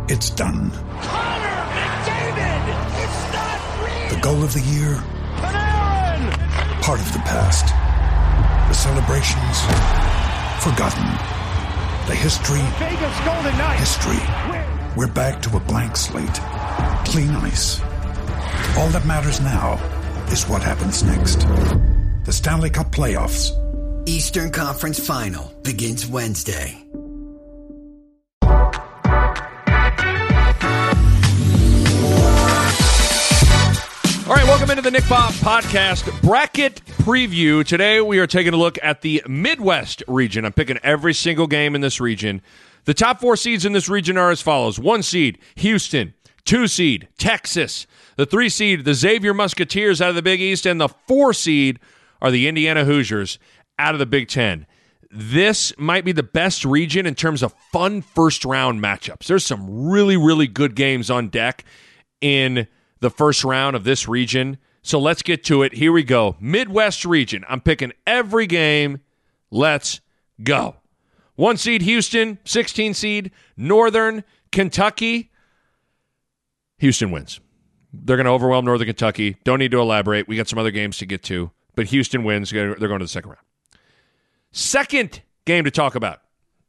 It's done. Connor McDavid! It's not real! The goal of the year? Panarin! Part of the past. The celebrations? Forgotten. The history? Vegas Golden Knights! History. We're back to a blank slate. Clean ice. All that matters now is what happens next. The Stanley Cup Playoffs. Eastern Conference Final begins Wednesday. All right, welcome into the Nick Bob Podcast Bracket Preview. Today we are taking a look at the Midwest region. I'm picking every single game in this region. The top 4 seeds in this region are as follows. 1 seed, Houston. 2 seed, Texas. The 3 seed, the Xavier Musketeers out of the Big East. And the 4 seed are the Indiana Hoosiers out of the Big Ten. This might be the best region in terms of fun first-round matchups. There's some really, really good games on deck in the first round of this region. So let's get to it. Here we go. Midwest region. I'm picking every game. Let's go. 1 seed Houston, 16 seed Northern Kentucky. Houston wins. They're going to overwhelm Northern Kentucky. Don't need to elaborate. We got some other games to get to. But Houston wins. They're going to the second round. Second game to talk about.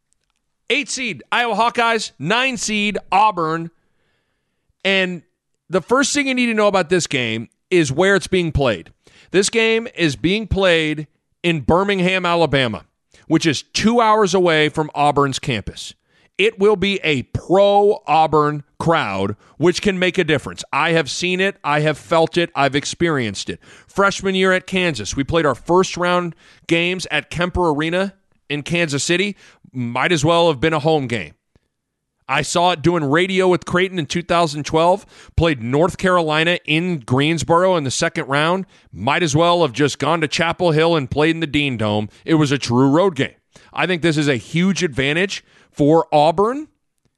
8 seed Iowa Hawkeyes, 9 seed Auburn. And the first thing you need to know about this game is where it's being played. This game is being played in Birmingham, Alabama, which is 2 hours away from Auburn's campus. It will be a pro-Auburn crowd, which can make a difference. I have seen it. I have felt it. I've experienced it. Freshman year at Kansas, we played our first round games at Kemper Arena in Kansas City. Might as well have been a home game. I saw it doing radio with Creighton in 2012, played North Carolina in Greensboro in the second round. Might as well have just gone to Chapel Hill and played in the Dean Dome. It was a true road game. I think this is a huge advantage for Auburn,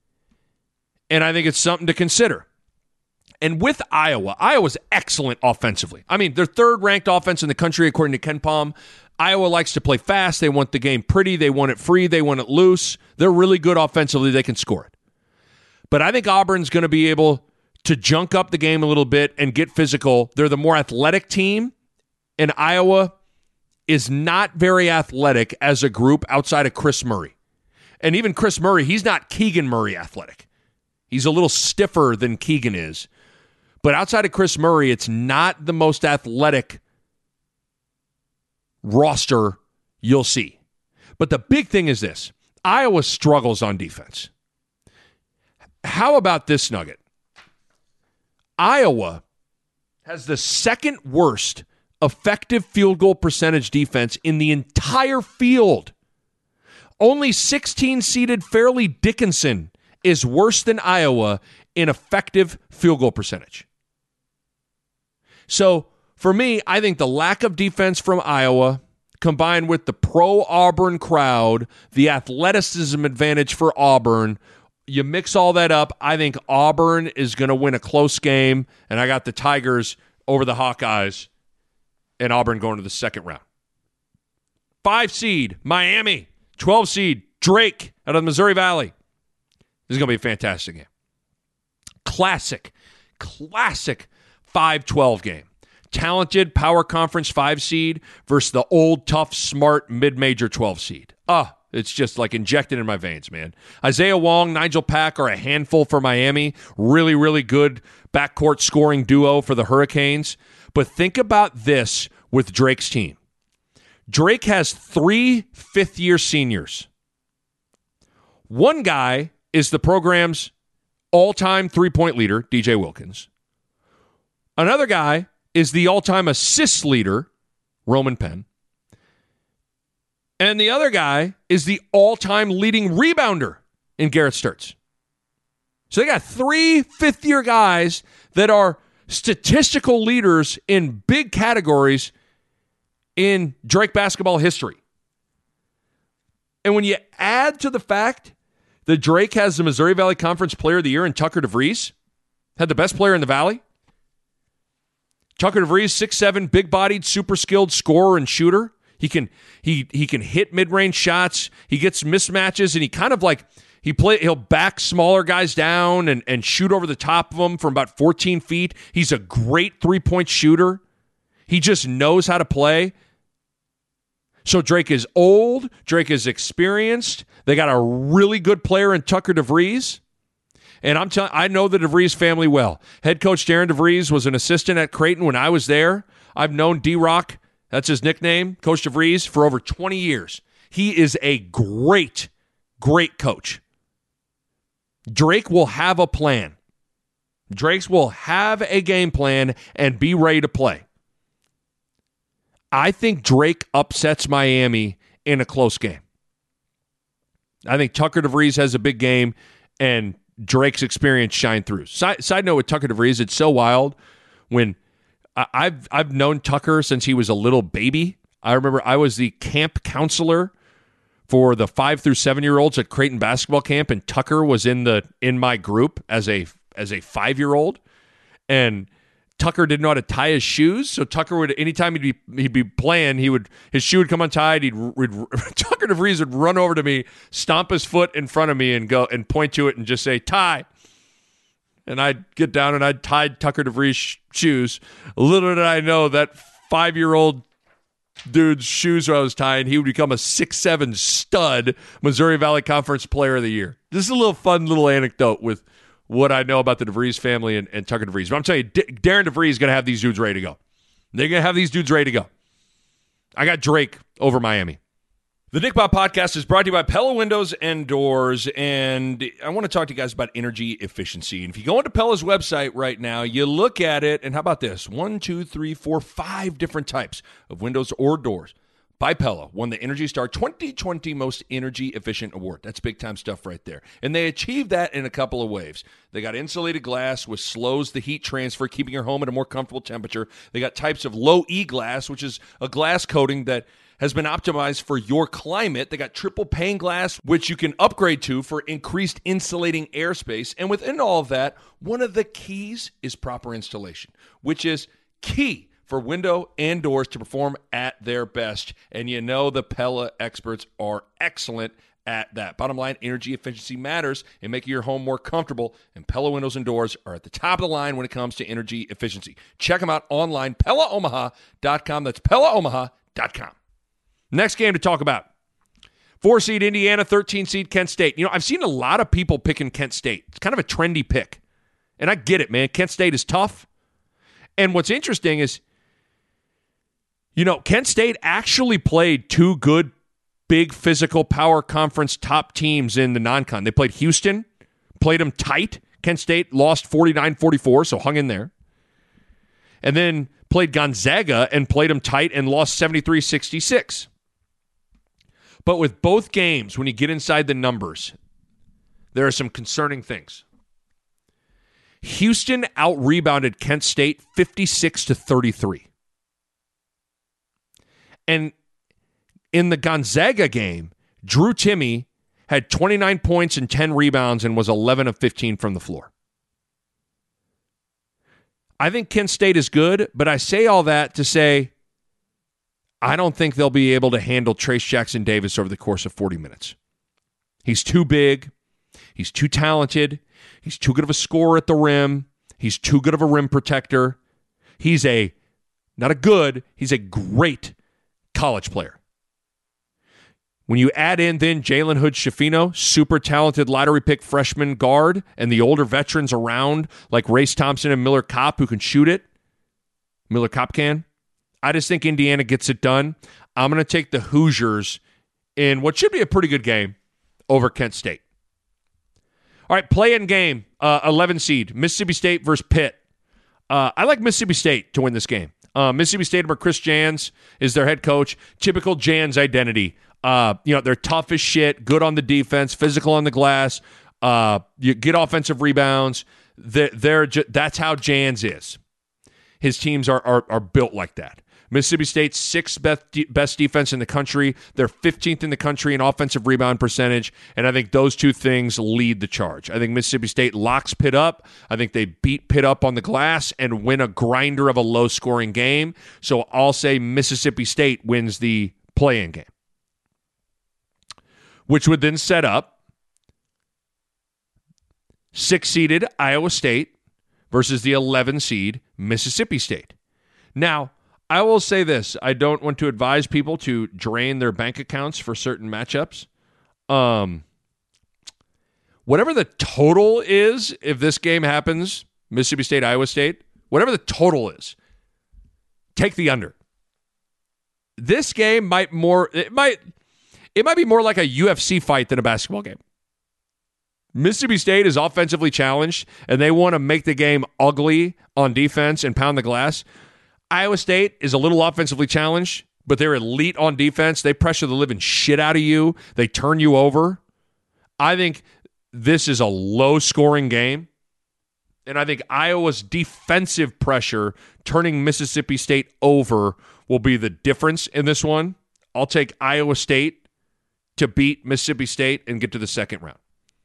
and I think it's something to consider. And with Iowa, Iowa's excellent offensively. I mean, they're third-ranked offense in the country according to Ken Palm. Iowa likes to play fast. They want the game pretty. They want it free. They want it loose. They're really good offensively. They can score it. But I think Auburn's going to be able to junk up the game a little bit and get physical. They're the more athletic team, and Iowa is not very athletic as a group outside of Chris Murray. And even Chris Murray, he's not Keegan Murray athletic. He's a little stiffer than Keegan is. But outside of Chris Murray, it's not the most athletic roster you'll see. But the big thing is this. Iowa struggles on defense. How about this nugget? Iowa has the second worst effective field goal percentage defense in the entire field. Only 16-seeded Fairleigh Dickinson is worse than Iowa in effective field goal percentage. So, for me, I think the lack of defense from Iowa, combined with the pro-Auburn crowd, the athleticism advantage for Auburn, you mix all that up, I think Auburn is going to win a close game, and I got the Tigers over the Hawkeyes, and Auburn going to the second round. 5 seed, Miami. 12 seed, Drake out of the Missouri Valley. This is going to be a fantastic game. Classic 5-12 game. Talented power conference 5 seed versus the old, tough, smart mid-major 12 seed. It's just like injected in my veins, man. Isaiah Wong, Nigel Pack are a handful for Miami. Really, really good backcourt scoring duo for the Hurricanes. But think about this with Drake's team. Drake has 3 fifth-year seniors. One guy is the program's all-time three-point leader, DJ Wilkins. Another guy is the all-time assist leader, Roman Penn. And the other guy is the all-time leading rebounder in Garrett Sturtz. So they got 3 fifth-year guys that are statistical leaders in big categories in Drake basketball history. And when you add to the fact that Drake has the Missouri Valley Conference Player of the Year in Tucker DeVries, had the best player in the Valley. Tucker DeVries, 6'7", big-bodied, super skilled scorer and shooter. He can hit mid-range shots. He gets mismatches, and he kind of like He'll back smaller guys down and shoot over the top of them from about 14 feet. He's a great three-point shooter. He just knows how to play. So Drake is old. Drake is experienced. They got a really good player in Tucker DeVries. And I know the DeVries family well. Head coach Darren DeVries was an assistant at Creighton when I was there. I've known D-Rock, that's his nickname, Coach DeVries, for over 20 years. He is a great, great coach. Drake will have a plan. Drake will have a game plan and be ready to play. I think Drake upsets Miami in a close game. I think Tucker DeVries has a big game, and Drake's experience shine through. Side note with Tucker DeVries, it's so wild. When I've known Tucker since he was a little baby. I remember I was the camp counselor for the 5 through 7-year-olds at Creighton basketball camp, and Tucker was in my group as a 5-year-old, and Tucker didn't know how to tie his shoes, so Tucker would, anytime he'd be playing, his shoe would come untied. Tucker DeVries would run over to me, stomp his foot in front of me, and go and point to it and just say tie. And I'd get down and I'd tie Tucker DeVries' shoes. Little did I know that 5-year-old dude's shoes I was tying, he would become a 6'7" stud, Missouri Valley Conference Player of the Year. This is a fun little anecdote with what I know about the DeVries family and Tucker DeVries. But I'm telling you, Darren DeVries is going to have these dudes ready to go. They're going to have these dudes ready to go. I got Drake over Miami. The Nick Bob Podcast is brought to you by Pella Windows and Doors, and I want to talk to you guys about energy efficiency. And if you go into Pella's website right now, you look at it, and how about this? 1, 2, 3, 4, 5 different types of windows or doors by Pella won the Energy Star 2020 Most Energy Efficient Award. That's big-time stuff right there. And they achieved that in a couple of ways. They got insulated glass, which slows the heat transfer, keeping your home at a more comfortable temperature. They got types of low-E glass, which is a glass coating that has been optimized for your climate. They got triple pane glass, which you can upgrade to for increased insulating airspace. And within all of that, one of the keys is proper installation, which is key for window and doors to perform at their best. And you know the Pella experts are excellent at that. Bottom line, energy efficiency matters in making your home more comfortable, and Pella windows and doors are at the top of the line when it comes to energy efficiency. Check them out online, PellaOmaha.com. That's PellaOmaha.com. Next game to talk about. 4-seed Indiana, 13-seed Kent State. You know, I've seen a lot of people picking Kent State. It's kind of a trendy pick. And I get it, man. Kent State is tough. And what's interesting is, you know, Kent State actually played 2 good, big physical power conference top teams in the non-con. They played Houston, played them tight. Kent State lost 49-44, so hung in there. And then played Gonzaga and played them tight and lost 73-66. But with both games, when you get inside the numbers, there are some concerning things. Houston out-rebounded Kent State 56-33. And in the Gonzaga game, Drew Timme had 29 points and 10 rebounds and was 11 of 15 from the floor. I think Kent State is good, but I say all that to say I don't think they'll be able to handle Trace Jackson Davis over the course of 40 minutes. He's too big. He's too talented. He's too good of a scorer at the rim. He's too good of a rim protector. He's he's a great college player. When you add in then Jalen Hood-Schifino, super talented lottery pick freshman guard, and the older veterans around like Race Thompson and Miller Kopp who can shoot it, Miller Kopp can, I just think Indiana gets it done. I'm going to take the Hoosiers in what should be a pretty good game over Kent State. All right, play-in game, 11 seed, Mississippi State versus Pitt. I like Mississippi State to win this game. Mississippi State, where Chris Jans is their head coach. Typical Jans identity. They're tough as shit, good on the defense, physical on the glass. You get offensive rebounds. That's how Jans is. His teams are built like that. Mississippi State's 6th best defense in the country. They're 15th in the country in offensive rebound percentage, and I think those two things lead the charge. I think Mississippi State locks Pitt up. I think they beat Pitt up on the glass and win a grinder of a low-scoring game. So I'll say Mississippi State wins the play-in game, which would then set up 6-seeded Iowa State versus the 11-seed Mississippi State. Now, I will say this. I don't want to advise people to drain their bank accounts for certain matchups. Whatever the total is, if this game happens, Mississippi State, Iowa State, whatever the total is, take the under. This game might be more like a UFC fight than a basketball game. Mississippi State is offensively challenged, and they want to make the game ugly on defense and pound the glass. Iowa State is a little offensively challenged, but they're elite on defense. They pressure the living shit out of you. They turn you over. I think this is a low-scoring game, and I think Iowa's defensive pressure turning Mississippi State over will be the difference in this one. I'll take Iowa State to beat Mississippi State and get to the second round.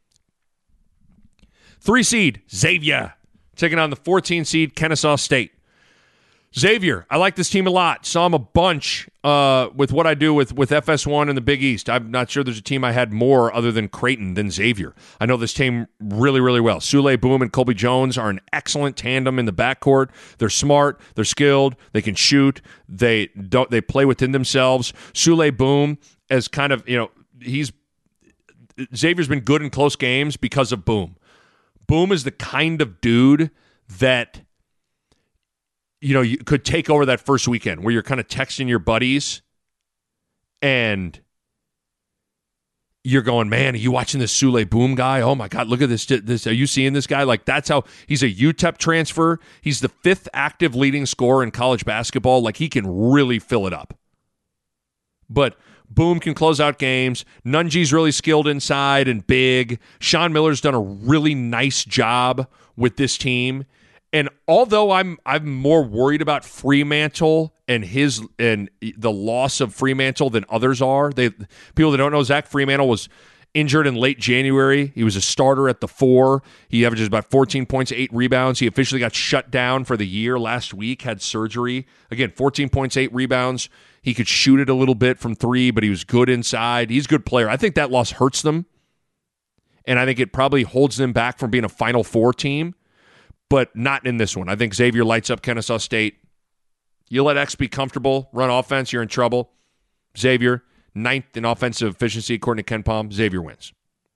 3-seed, Xavier, taking on the 14-seed Kennesaw State. Xavier, I like this team a lot. Saw them a bunch with what I do with FS1 and the Big East. I'm not sure there's a team I had more other than Creighton than Xavier. I know this team really, really well. Sule Boom and Colby Jones are an excellent tandem in the backcourt. They're smart. They're skilled. They can shoot. They play within themselves. Sule Boom as kind of, Xavier's been good in close games because of Boom. Boom is the kind of dude that you could take over that first weekend where you're kind of texting your buddies and you're going, man, are you watching this Sule Boom guy? Oh my God, look at this. Are you seeing this guy? Like, that's how he's a UTEP transfer. He's the 5th active leading scorer in college basketball. Like, he can really fill it up. But Boom can close out games. Nunji's really skilled inside and big. Sean Miller's done a really nice job with this team. And although I'm more worried about Fremantle and the loss of Fremantle than others are, people that don't know, Zach Fremantle was injured in late January. He was a starter at the 4. He averages about 14 points, 8 rebounds. He officially got shut down for the year last week, had surgery. Again, 14 points, 8 rebounds. He could shoot it a little bit from 3, but he was good inside. He's a good player. I think that loss hurts them, and I think it probably holds them back from being a Final Four team. But not in this one. I think Xavier lights up Kennesaw State. You let X be comfortable, run offense, you're in trouble. Xavier, 9th in offensive efficiency, according to Ken Palm. Xavier wins.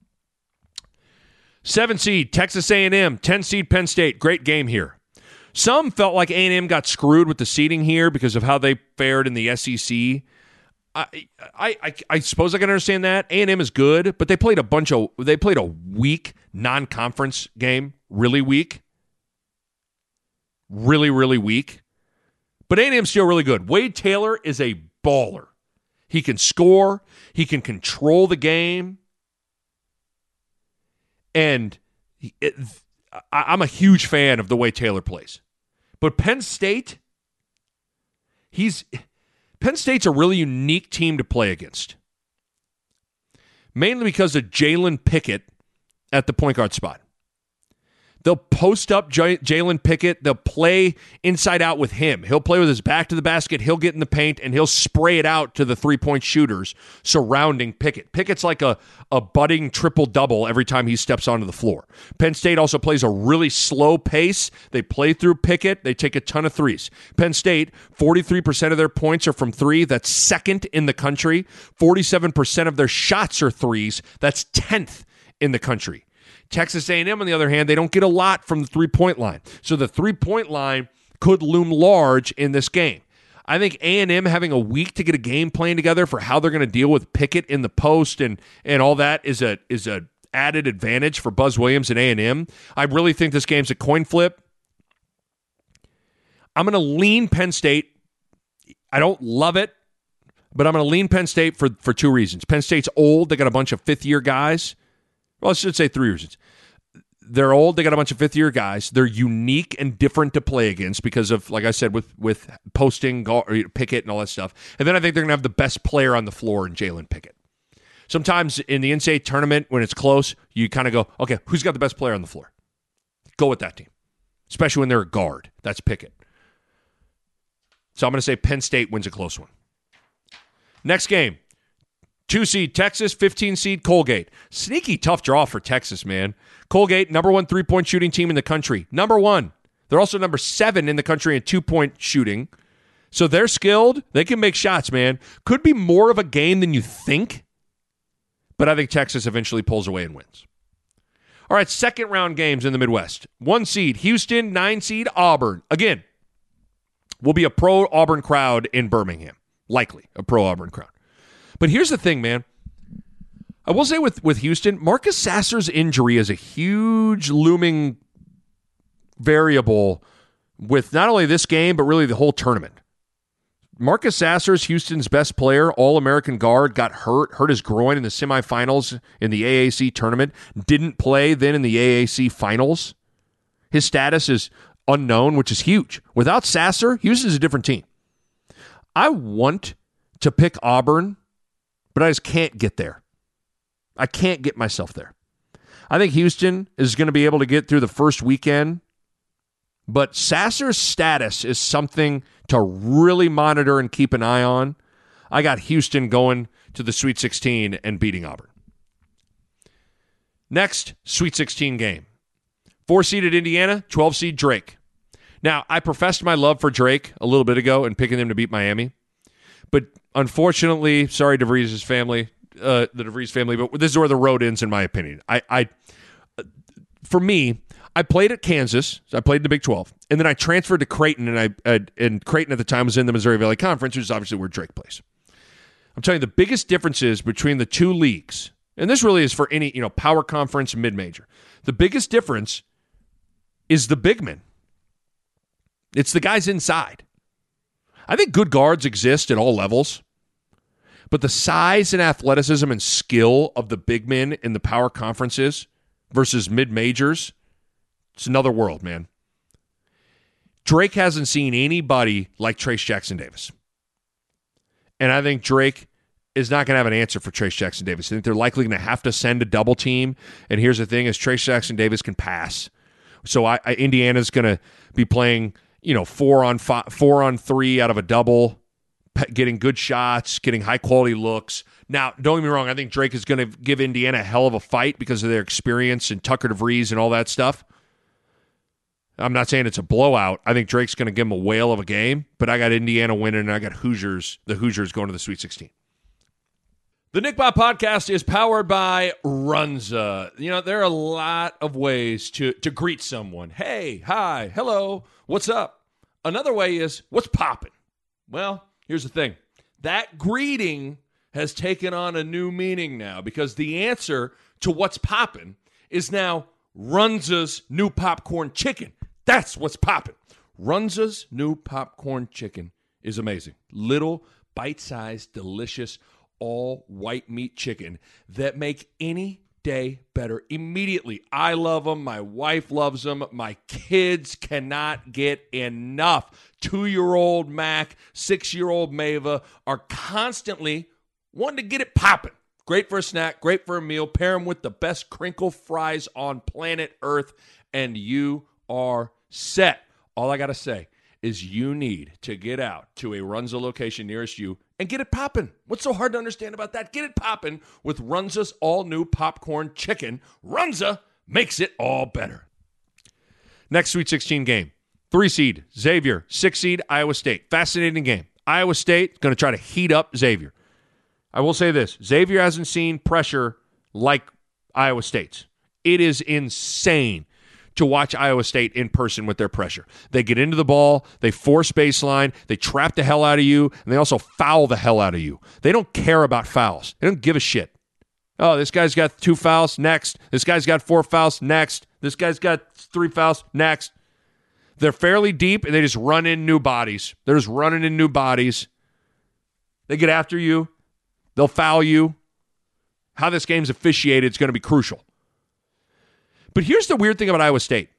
7-seed, Texas A&M. 10-seed, Penn State. Great game here. Some felt like A&M got screwed with the seeding here because of how they fared in the SEC. I suppose I can understand that. A&M is good, but they played a weak non-conference game, really weak. Really, really weak. But A&M's still really good. Wade Taylor is a baller. He can score. He can control the game. And I'm a huge fan of the way Taylor plays. But Penn State, Penn State's a really unique team to play against. Mainly because of Jalen Pickett at the point guard spot. They'll post up Jalen Pickett. They'll play inside out with him. He'll play with his back to the basket. He'll get in the paint, and he'll spray it out to the three-point shooters surrounding Pickett. Pickett's like a budding triple-double every time he steps onto the floor. Penn State also plays a really slow pace. They play through Pickett. They take a ton of threes. Penn State, 43% of their points are from 3. That's 2nd in the country. 47% of their shots are threes. That's 10th in the country. Texas A&M, on the other hand, they don't get a lot from the three-point line. So the three-point line could loom large in this game. I think A&M having a week to get a game plan together for how they're going to deal with Pickett in the post and all that is a added advantage for Buzz Williams and A&M. I really think this game's a coin flip. I'm going to lean Penn State. I don't love it, but I'm going to lean Penn State for 2 reasons. Penn State's old. They got a bunch of fifth-year guys. Well, I should say 3 reasons. They're old. They got a bunch of fifth-year guys. They're unique and different to play against because of, like I said, with posting Pickett and all that stuff. And then I think they're going to have the best player on the floor in Jalen Pickett. Sometimes in the NCAA tournament, when it's close, you kind of go, okay, who's got the best player on the floor? Go with that team, especially when they're a guard. That's Pickett. So I'm going to say Penn State wins a close one. Next game, 2 seed Texas, 15 seed Colgate. Sneaky tough draw for Texas, man. Colgate, number 1 3-point shooting team in the country. Number 1. They're also number 7 in the country in 2-point shooting. So they're skilled. They can make shots, man. Could be more of a game than you think. But I think Texas eventually pulls away and wins. All right, second round games in the Midwest. 1 seed Houston, 9 seed Auburn. Again, will be a pro-Auburn crowd in Birmingham. Likely a pro-Auburn crowd. But here's the thing, man. I will say with Houston, Marcus Sasser's injury is a huge looming variable with not only this game, but really the whole tournament. Marcus Sasser's Houston's best player, All-American guard, got hurt his groin in the semifinals in the AAC tournament, didn't play then in the AAC finals. His status is unknown, which is huge. Without Sasser, Houston's a different team. I want to pick Auburn, but I just can't get there. I can't get myself there. I think Houston is going to be able to get through the first weekend, but Sasser's status is something to really monitor and keep an eye on. I got Houston going to the Sweet 16 and beating Auburn. Next, Sweet 16 game. 4-seeded Indiana, 12-seed Drake. Now, I professed my love for Drake a little bit ago in picking them to beat Miami. But unfortunately, sorry, the DeVries family, but this is where the road ends, in my opinion. For me, I played at Kansas. So I played in the Big 12. And then I transferred to Creighton, and Creighton at the time was in the Missouri Valley Conference, which is obviously where Drake plays. I'm telling you, the biggest differences between the two leagues, and this really is for any power conference, mid-major, the biggest difference is the big men. It's the guys inside. I think good guards exist at all levels, but the size and athleticism and skill of the big men in the power conferences versus mid-majors, it's another world, man. Drake hasn't seen anybody like Trayce Jackson-Davis. And I think Drake is not going to have an answer for Trayce Jackson-Davis. I think they're likely going to have to send a double team. And here's the thing, is Trayce Jackson-Davis can pass. So Indiana's going to be playing 4-on-3 out of a double, getting good shots, getting high-quality looks. Now, don't get me wrong, I think Drake is going to give Indiana a hell of a fight because of their experience and Tucker DeVries and all that stuff. I'm not saying it's a blowout. I think Drake's going to give them a whale of a game, but I got Indiana winning, and I got the Hoosiers going to the Sweet 16. The Nick Bob Podcast is powered by Runza. There are a lot of ways to greet someone. Hey, hi, hello, what's up? Another way is, what's poppin'? Well, here's the thing. That greeting has taken on a new meaning now, because the answer to what's poppin' is now Runza's new popcorn chicken. That's what's poppin'. Runza's new popcorn chicken is amazing. Little, bite-sized, delicious, all white meat chicken that make any day better immediately. I love them. My wife loves them. My kids cannot get enough. 2-year-old Mac, 6-year-old Mava are constantly wanting to get it popping. Great for a snack, great for a meal. Pair them with the best crinkle fries on planet Earth, and you are set. All I got to say is you need to get out to a Runza location nearest you and get it poppin'. What's so hard to understand about that? Get it poppin' with Runza's all-new popcorn chicken. Runza makes it all better. Next Sweet 16 game. 3-seed Xavier, 6-seed Iowa State. Fascinating game. Iowa State going to try to heat up Xavier. I will say this. Xavier hasn't seen pressure like Iowa State's. It is insane to watch Iowa State in person with their pressure. They get into the ball, they force baseline, they trap the hell out of you, and they also foul the hell out of you. They don't care about fouls. They don't give a shit. Oh, this guy's got 2 fouls, next. This guy's got 4 fouls, next. This guy's got 3 fouls, next. They're fairly deep, and they just run in new bodies. They're just running in new bodies. They get after you. They'll foul you. How this game's officiated is going to be crucial. But here's the weird thing about Iowa State.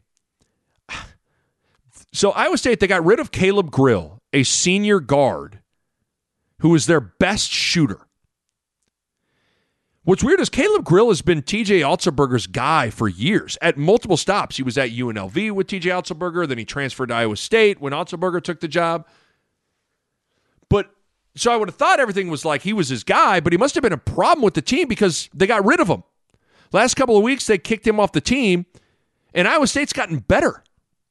So Iowa State, they got rid of Caleb Grill, a senior guard who was their best shooter. What's weird is Caleb Grill has been TJ Otzelberger's guy for years at multiple stops. He was at UNLV with TJ Otzelberger, then he transferred to Iowa State when Otzelberger took the job. But So I would have thought everything was like he was his guy, but he must have been a problem with the team because they got rid of him. Last couple of weeks, they kicked him off the team, and Iowa State's gotten better.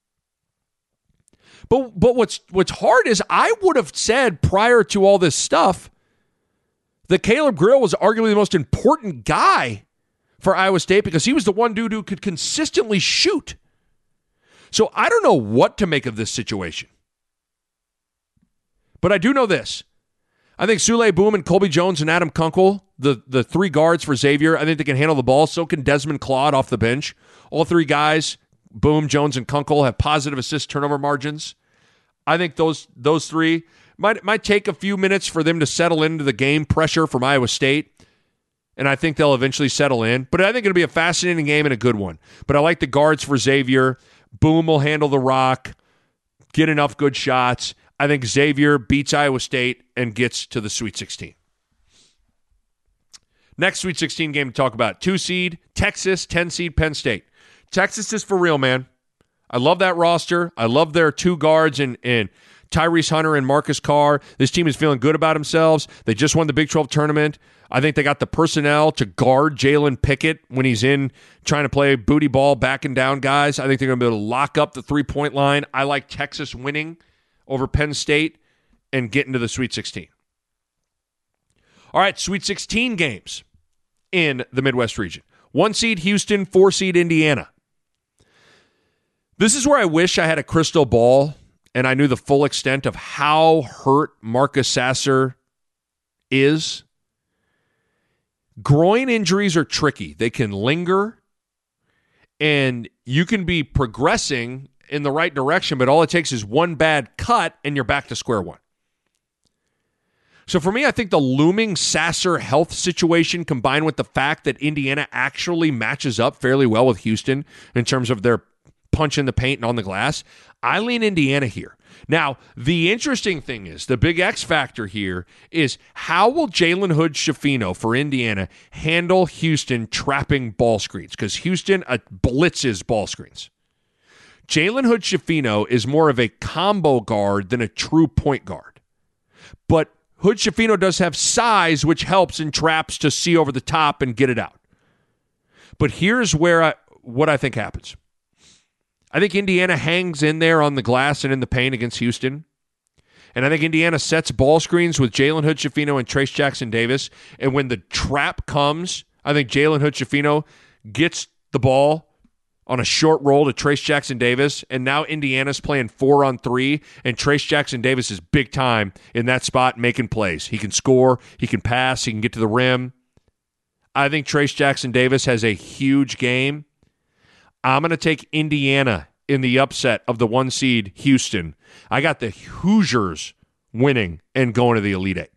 But what's hard is I would have said prior to all this stuff that Caleb Grill was arguably the most important guy for Iowa State because he was the one dude who could consistently shoot. So I don't know what to make of this situation. But I do know this. I think Sule Boom and Colby Jones and Adam Kunkel, the three guards for Xavier, I think they can handle the ball. So can Desmond Claude off the bench. All three guys, Boom, Jones, and Kunkel, have positive assist turnover margins. I think those three might take a few minutes for them to settle into the game pressure from Iowa State, and I think they'll eventually settle in. But I think it'll be a fascinating game and a good one. But I like the guards for Xavier. Boom will handle the rock, get enough good shots. I think Xavier beats Iowa State and gets to the Sweet 16. Next Sweet 16 game to talk about. 2 seed, Texas, 10 seed, Penn State. Texas is for real, man. I love that roster. I love their two guards in Tyrese Hunter and Marcus Carr. This team is feeling good about themselves. They just won the Big 12 tournament. I think they got the personnel to guard Jalen Pickett when he's in trying to play booty ball, backing down guys. I think they're going to be able to lock up the three-point line. I like Texas winning over Penn State and getting to the Sweet 16. All right, Sweet 16 games in the Midwest region. 1 seed Houston, 4 seed Indiana. This is where I wish I had a crystal ball and I knew the full extent of how hurt Marcus Sasser is. Groin injuries are tricky. They can linger, and you can be progressing in the right direction, but all it takes is one bad cut, and you're back to square one. So for me, I think the looming Sasser health situation combined with the fact that Indiana actually matches up fairly well with Houston in terms of their punch in the paint and on the glass, I lean Indiana here. Now, the interesting thing is, the big X factor here is how will Jalen Hood-Schifino for Indiana handle Houston trapping ball screens? Because Houston blitzes ball screens. Jalen Hood-Schifino is more of a combo guard than a true point guard. But Hood-Schifino does have size, which helps in traps to see over the top and get it out. But here's where what I think happens. I think Indiana hangs in there on the glass and in the paint against Houston. And I think Indiana sets ball screens with Jalen Hood-Schifino and Trace Jackson Davis. And when the trap comes, I think Jalen Hood-Schifino gets the ball on a short roll to Trace Jackson Davis. And now Indiana's playing 4-on-3. And Trace Jackson Davis is big time in that spot making plays. He can score, he can pass, he can get to the rim. I think Trace Jackson Davis has a huge game. I'm going to take Indiana in the upset of the 1 seed Houston. I got the Hoosiers winning and going to the Elite Eight.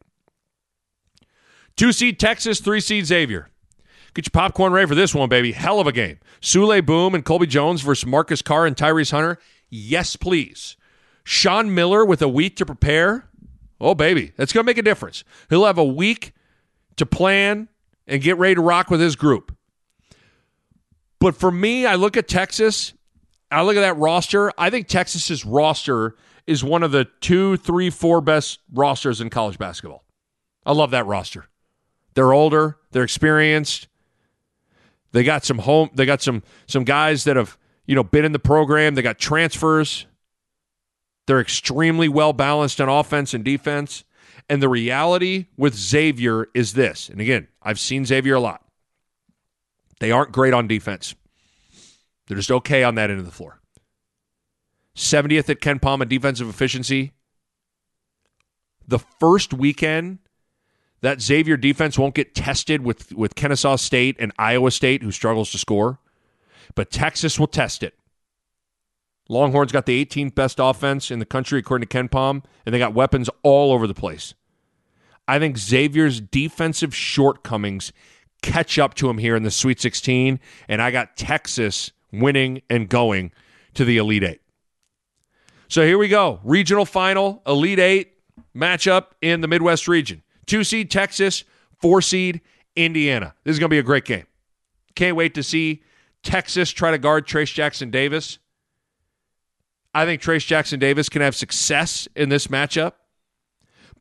2 seed Texas, 3 seed Xavier. Get your popcorn ready for this one, baby. Hell of a game. Sule Boom and Colby Jones versus Marcus Carr and Tyrese Hunter. Yes, please. Sean Miller with a week to prepare. Oh, baby. That's going to make a difference. He'll have a week to plan and get ready to rock with his group. But for me, I look at Texas, I look at that roster. I think Texas's roster is one of the 2, 3, 4 best rosters in college basketball. I love that roster. They're older, they're experienced. They got some guys that have, been in the program. They got transfers. They're extremely well balanced on offense and defense. And the reality with Xavier is this. And again, I've seen Xavier a lot. They aren't great on defense. They're just okay on that end of the floor. 70th at Ken Palm in defensive efficiency. The first weekend, that Xavier defense won't get tested with Kennesaw State and Iowa State, who struggles to score. But Texas will test it. Longhorns got the 18th best offense in the country, according to Ken Palm, and they got weapons all over the place. I think Xavier's defensive shortcomings catch up to him here in the Sweet 16, and I got Texas winning and going to the Elite Eight. So here we go. Regional final, Elite Eight matchup in the Midwest region. 2 seed Texas, 4 seed Indiana. This is going to be a great game. Can't wait to see Texas try to guard Trace Jackson Davis. I think Trace Jackson Davis can have success in this matchup.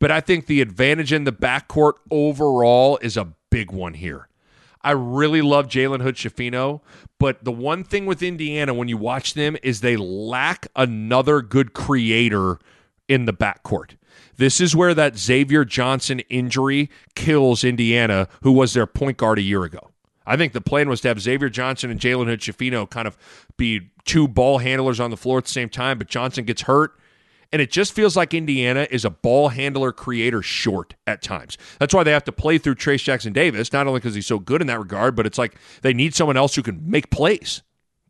But I think the advantage in the backcourt overall is a big one here. I really love Jalen Hood-Schifino, but the one thing with Indiana when you watch them is they lack another good creator in the backcourt. This is where that Xavier Johnson injury kills Indiana, who was their point guard a year ago. I think the plan was to have Xavier Johnson and Jalen Hood-Schifino kind of be two ball handlers on the floor at the same time, but Johnson gets hurt. And it just feels like Indiana is a ball handler creator short at times. That's why they have to play through Trayce Jackson-Davis, not only because he's so good in that regard, but it's like they need someone else who can make plays.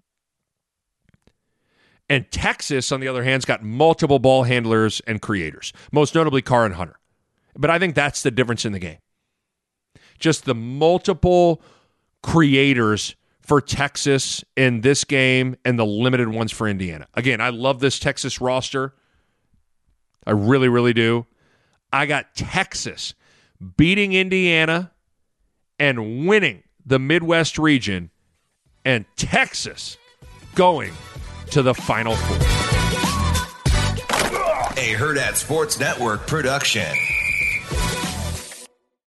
And Texas, on the other hand, has got multiple ball handlers and creators, most notably Karan Hunter. But I think that's the difference in the game. Just the multiple creators for Texas in this game and the limited ones for Indiana. Again, I love this Texas roster. I really, really do. I got Texas beating Indiana and winning the Midwest region, and Texas going to the Final Four. A Hurrdat Sports Network production.